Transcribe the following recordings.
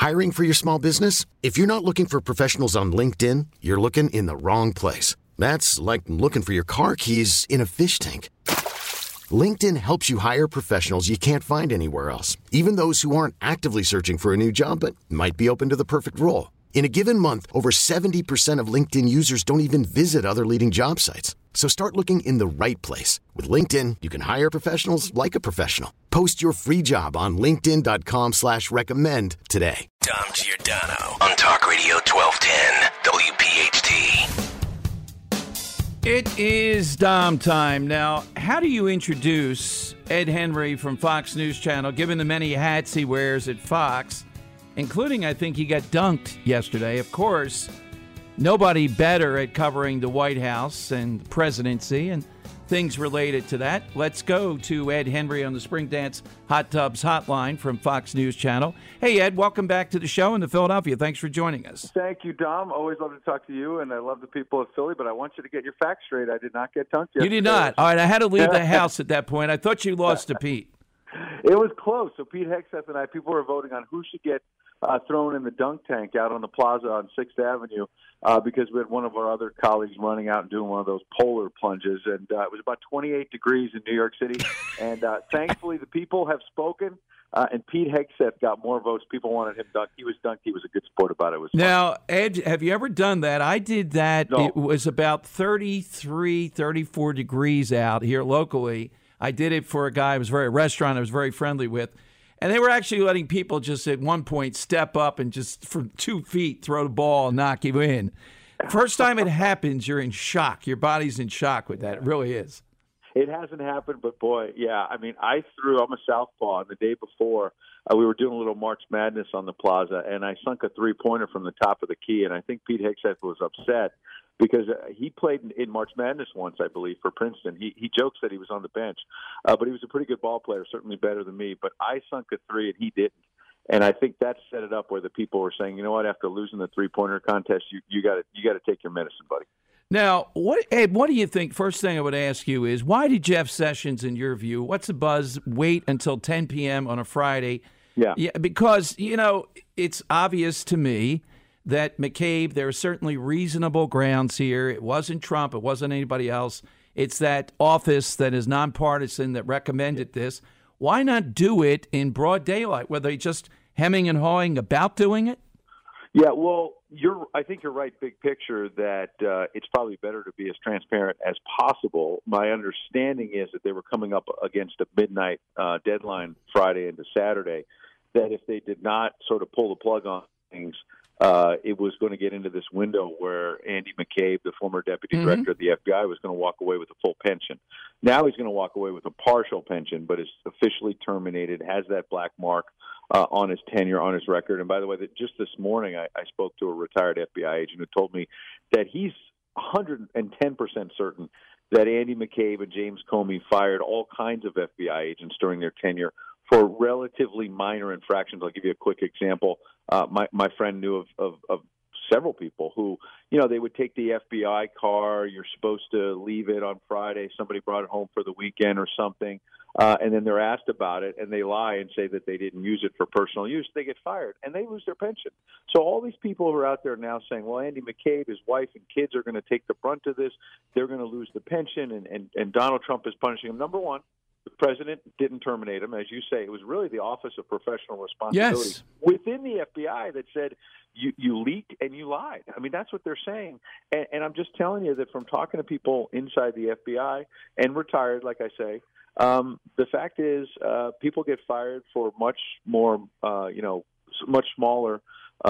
Hiring for your small business? If you're not looking for professionals on LinkedIn, you're looking in the wrong place. That's like looking for your car keys in a fish tank. LinkedIn helps you hire professionals you can't find anywhere else, even those who aren't actively searching for a new job but might be open to the perfect role. In a given month, over 70% of LinkedIn users don't even visit other leading job sites. So start looking in the right place. With LinkedIn, you can hire professionals like a professional. Post your free job on linkedin.com/recommend today. Dom Giordano on Talk Radio 1210 WPHT. It is Dom time. Now, how do you introduce Ed Henry from Fox News Channel, given the many hats he wears at Fox, including, I think, he got dunked yesterday. Of course, nobody better at covering the White House and presidency and things related to that. Let's go to Ed Henry on the Spring Dance Hot Tubs Hotline from Fox News Channel. Hey, Ed, welcome back to the show in Philadelphia. Thanks for joining us. Thank you, Dom. Always love to talk to you, and I love the people of Philly, but I want you to get your facts straight. I did not get dunked yesterday. You did not? All right, I had to leave the house at that point. I thought you lost to Pete. It was close. So Pete Hegseth and I, people were voting on who should get thrown in the dunk tank out on the plaza on 6th Avenue because we had one of our other colleagues running out and doing one of those polar plunges. And it was about 28 degrees in New York City. And thankfully, the people have spoken. And Pete Hegseth got more votes. People wanted him dunked. He was dunked. He was a good sport about it. It was now, fun. Ed, have you ever done that? I did that. No. It was about 33, 34 degrees out here locally. I did it for a restaurant I was very friendly with. And they were actually letting people just at one point step up and just from 2 feet throw the ball and knock you in. First time it happens, you're in shock. Your body's in shock with that. It really is. It hasn't happened, but boy, yeah. I mean, I'm a southpaw, and the day before we were doing a little March Madness on the plaza, and I sunk a three-pointer from the top of the key, and I think Pete Hegseth was upset because he played in March Madness once, I believe, for Princeton. He jokes that he was on the bench, but he was a pretty good ball player, certainly better than me. But I sunk a three, and he didn't. And I think that set it up where the people were saying, you know what, after losing the three-pointer contest, you got to take your medicine, buddy. Now, Ed, what do you think? First thing I would ask you is, why did Jeff Sessions, in your view, what's the buzz, wait until 10 p.m. on a Friday? Yeah, because, it's obvious to me that McCabe, there are certainly reasonable grounds here. It wasn't Trump. It wasn't anybody else. It's that office that is nonpartisan that recommended this. Why not do it in broad daylight? Were they just hemming and hawing about doing it? Yeah, well, I think you're right, big picture, that it's probably better to be as transparent as possible. My understanding is that they were coming up against a midnight deadline Friday into Saturday, that if they did not sort of pull the plug on things, it was going to get into this window where Andy McCabe, the former deputy director of the FBI, was going to walk away with a full pension. Now he's going to walk away with a partial pension, but is officially terminated, has that black mark on his tenure, on his record. And by the way, just this morning I spoke to a retired FBI agent who told me that he's 110% certain that Andy McCabe and James Comey fired all kinds of FBI agents during their tenure for relatively minor infractions. I'll give you a quick example. My friend knew of several people who, they would take the FBI car. You're supposed to leave it on Friday. Somebody brought it home for the weekend or something. And then they're asked about it, and they lie and say that they didn't use it for personal use. They get fired, and they lose their pension. So all these people who are out there now saying, well, Andy McCabe, his wife and kids are going to take the brunt of this. They're going to lose the pension, and Donald Trump is punishing them. Number one, the president didn't terminate him. As you say, it was really the Office of Professional Responsibility within the FBI that said you leaked and you lied. I mean, that's what they're saying. And I'm just telling you that from talking to people inside the FBI and retired, like I say, the fact is people get fired for much more, much smaller,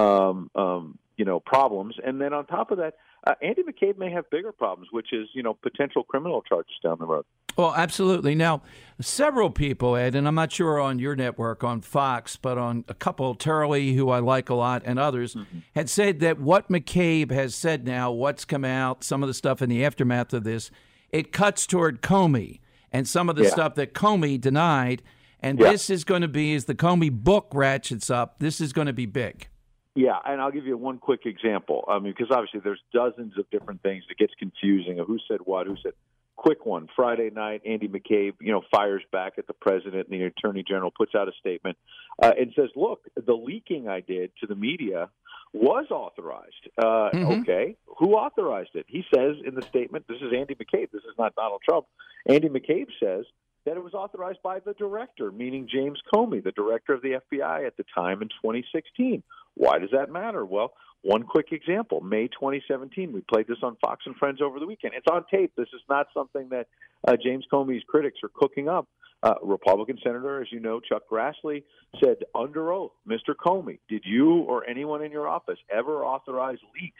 problems. And then on top of that, Andy McCabe may have bigger problems, which is, potential criminal charges down the road. Well, absolutely. Now, several people, Ed, and I'm not sure on your network, on Fox, but on a couple, Turley, who I like a lot, and others, had said that what McCabe has said now, what's come out, some of the stuff in the aftermath of this, it cuts toward Comey and some of the stuff that Comey denied. And this is going to be, as the Comey book ratchets up, this is going to be big. Yeah, and I'll give you one quick example. I mean, because obviously there's dozens of different things that gets confusing of who said what, who said. quick one. Friday night, Andy McCabe, fires back at the president, and the attorney general puts out a statement and says, look, the leaking I did to the media was authorized. Okay, who authorized it? He says in the statement, this is Andy McCabe, this is not Donald Trump. Andy McCabe says that it was authorized by the director, meaning James Comey, the director of the FBI at the time in 2016. Why does that matter? Well, one quick example, May 2017, we played this on Fox and Friends over the weekend. It's on tape. This is not something that James Comey's critics are cooking up. Republican Senator, as you know, Chuck Grassley, said under oath, Mr. Comey, did you or anyone in your office ever authorize leaks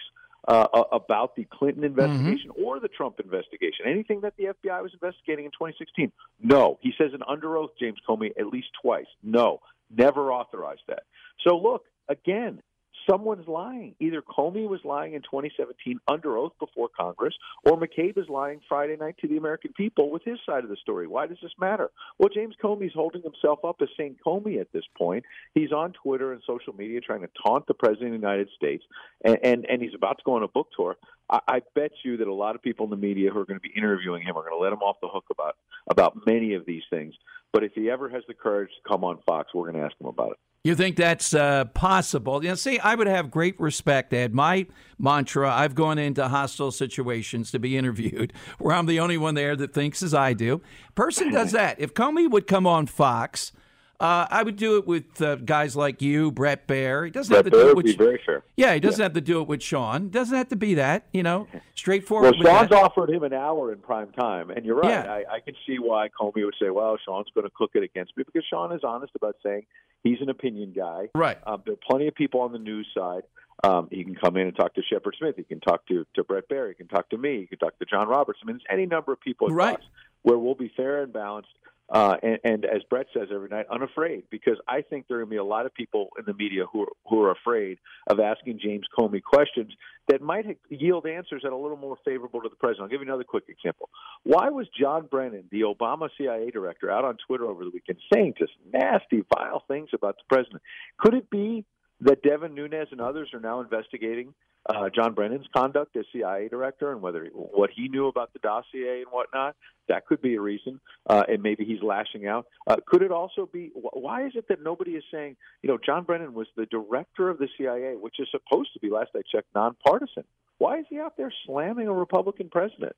about the Clinton investigation or the Trump investigation, anything that the FBI was investigating in 2016? No. He says in under oath, James Comey, at least twice. No, never authorized that. So look, again, someone's lying. Either Comey was lying in 2017 under oath before Congress, or McCabe is lying Friday night to the American people with his side of the story. Why does this matter? Well, James Comey's holding himself up as St. Comey at this point. He's on Twitter and social media trying to taunt the President of the United States, and he's about to go on a book tour. I bet you that a lot of people in the media who are going to be interviewing him are going to let him off the hook about many of these things. But if he ever has the courage to come on Fox, we're going to ask him about it. You think that's possible? See, I would have great respect, Ed. My mantra, I've gone into hostile situations to be interviewed where I'm the only one there that thinks as I do. Person does that. If Comey would come on Fox, I would do it with guys like you, Brett Baer. He doesn't have to do it with be very fair. Yeah, he doesn't have to do it with Sean. Doesn't have to be that, straightforward. Well, Sean's offered him an hour in prime time, and you're right. Yeah. I can see why Comey would say, well, Sean's going to cook it against me, because Sean is honest about saying he's an opinion guy. Right. There are plenty of people on the news side. He can come in and talk to Shepard Smith. He can talk to Brett Baer. He can talk to me. He can talk to John Roberts. I mean, there's any number of people at Fox where we'll be fair and balanced. And as Brett says every night, unafraid, because I think there are going to be a lot of people in the media who are afraid of asking James Comey questions that might yield answers that are a little more favorable to the president. I'll give you another quick example. Why was John Brennan, the Obama CIA director, out on Twitter over the weekend saying just nasty, vile things about the president? Could it be that Devin Nunes and others are now investigating John Brennan's conduct as CIA director and what he knew about the dossier and whatnot? That could be a reason, and maybe he's lashing out. Could it also be, why is it that nobody is saying, John Brennan was the director of the CIA, which is supposed to be, last I checked, nonpartisan? Why is he out there slamming a Republican president?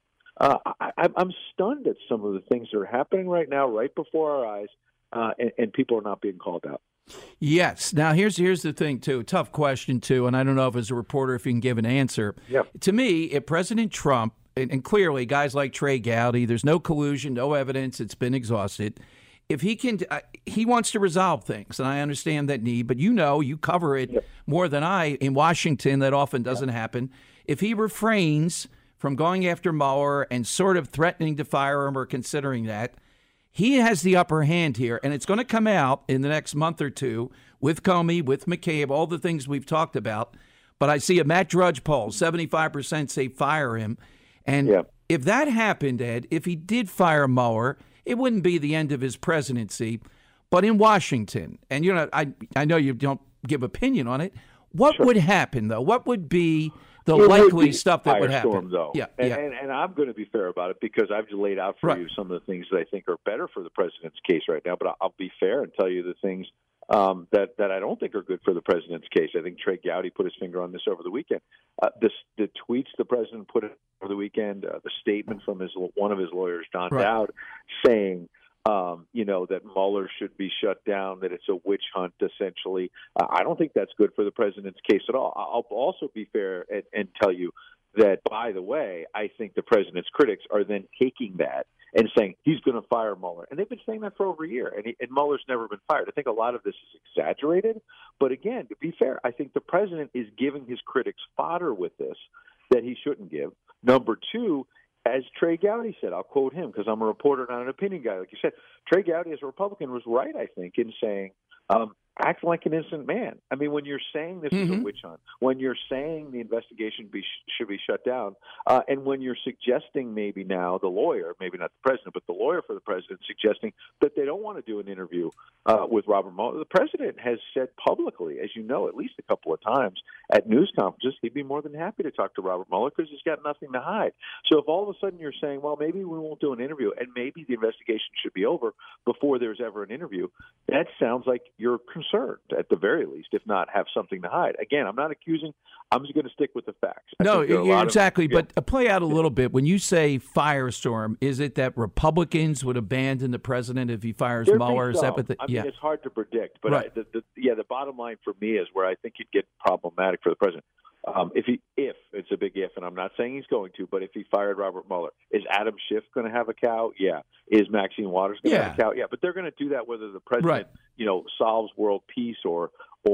I'm stunned at some of the things that are happening right now, right before our eyes, and people are not being called out. Yes. Now, here's the thing, too. Tough question, too, and I don't know if as a reporter if you can give an answer. Yep. To me, if President Trump, and clearly guys like Trey Gowdy, there's no collusion, no evidence, it's been exhausted. If he can, he wants to resolve things, and I understand that need, but you cover it more than I. In Washington, that often doesn't happen. If he refrains from going after Mueller and sort of threatening to fire him or considering that, he has the upper hand here, and it's going to come out in the next month or two with Comey, with McCabe, all the things we've talked about. But I see a Matt Drudge poll, 75% say fire him. And if that happened, Ed, if he did fire Mueller, it wouldn't be the end of his presidency. But in Washington, and I know you don't give opinion on it, what would happen, though? What would be the likely stuff that would happen? Firestorm, though. And I'm going to be fair about it, because I've just laid out for you some of the things that I think are better for the president's case right now. But I'll be fair and tell you the things that I don't think are good for the president's case. I think Trey Gowdy put his finger on this over the weekend. The tweets the president put over the weekend, the statement from one of his lawyers, Don Dowd, saying that Mueller should be shut down, that it's a witch hunt, essentially. I don't think that's good for the president's case at all. I'll also be fair and tell you that, by the way, I think the president's critics are then taking that and saying he's going to fire Mueller. And they've been saying that for over a year, and Mueller's never been fired. I think a lot of this is exaggerated. But again, to be fair, I think the president is giving his critics fodder with this that he shouldn't give. Number two, as Trey Gowdy said, I'll quote him because I'm a reporter, not an opinion guy. Like you said, Trey Gowdy, as a Republican, was right, I think, in saying, act like an innocent man. I mean, when you're saying this is a witch hunt, when you're saying the investigation should be shut down, and when you're suggesting maybe now the lawyer, maybe not the president, but the lawyer for the president suggesting that they don't want to do an interview with Robert Mueller. The president has said publicly, as you know, at least a couple of times at news conferences, he'd be more than happy to talk to Robert Mueller because he's got nothing to hide. So if all of a sudden you're saying, well, maybe we won't do an interview and maybe the investigation should be over before there's ever an interview, that sounds like you're concerned at the very least, if not have something to hide. Again, I'm not accusing. I'm just going to stick with the facts. No, exactly. But play out a little bit. When you say firestorm, is it that Republicans would abandon the president if he fires Mueller? Is that what I mean, it's hard to predict. But right. The bottom line for me is where I think it'd get problematic for the president. If it's a big if, and I'm not saying he's going to, but if he fired Robert Mueller, is Adam Schiff going to have a cow? Yeah. Is Maxine Waters going to have a cow? Yeah. But they're going to do that whether the president, solves world peace or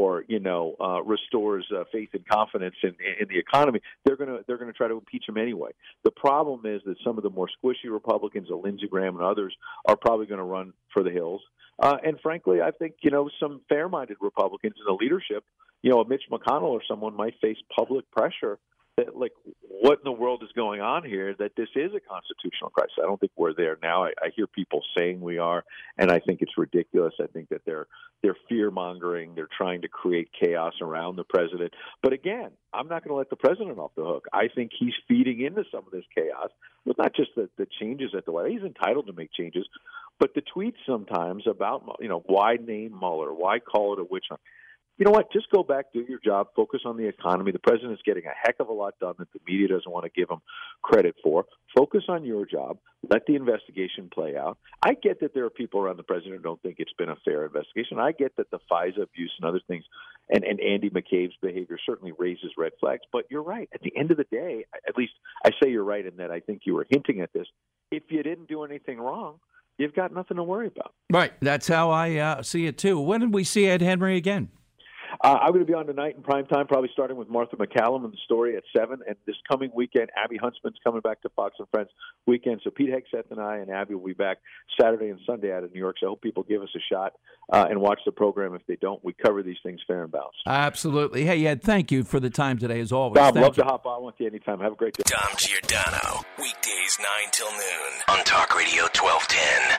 restores faith and confidence in the economy. They're going to try to impeach him anyway. The problem is that some of the more squishy Republicans, Lindsey Graham and others, are probably going to run for the hills. And frankly, I think some fair-minded Republicans in the leadership, Mitch McConnell or someone might face public pressure that, like, what in the world is going on here, that this is a constitutional crisis. I don't think we're there now. I hear people saying we are, and I think it's ridiculous. I think that they're fear-mongering. They're trying to create chaos around the president. But again, I'm not going to let the president off the hook. I think he's feeding into some of this chaos, but not just the changes at the White House. He's entitled to make changes, but the tweets sometimes about, why name Mueller? Why call it a witch hunt? You know what? Just go back, do your job, focus on the economy. The president is getting a heck of a lot done that the media doesn't want to give him credit for. Focus on your job. Let the investigation play out. I get that there are people around the president who don't think it's been a fair investigation. I get that the FISA abuse and other things and Andy McCabe's behavior certainly raises red flags. But you're right. At the end of the day, at least I say you're right in that I think you were hinting at this. If you didn't do anything wrong, you've got nothing to worry about. Right. That's how I see it, too. When did we see Ed Henry again? I'm going to be on tonight in prime time, probably starting with Martha McCallum and the story at 7. And this coming weekend, Abby Huntsman's coming back to Fox and Friends weekend. So Pete Hegseth and I and Abby will be back Saturday and Sunday out of New York. So I hope people give us a shot and watch the program. If they don't, we cover these things fair and balanced. Absolutely. Hey, Ed, thank you for the time today, as always. I'd love to hop on with you anytime. Have a great day. Dom Giordano, weekdays 9 till noon on Talk Radio 1210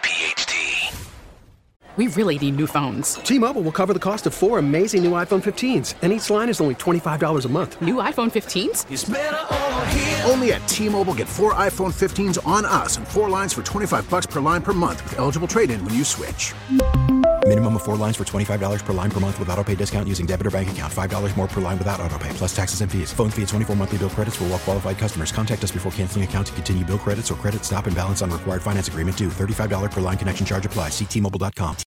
WPHT. We really need new phones. T-Mobile will cover the cost of 4 amazing new iPhone 15s, and each line is only $25 a month. New iPhone 15s? It's better over here. Only at T-Mobile, get 4 iPhone 15s on us and 4 lines for $25 per line per month with eligible trade-in when you switch. Minimum of 4 lines for $25 per line per month with autopay discount using debit or bank account. $5 more per line without autopay, plus taxes and fees. Phone fee at 24 monthly bill credits for well-qualified customers. Contact us before canceling account to continue bill credits or credit stop and balance on required finance agreement due. $35 per line connection charge applies. See T-Mobile.com.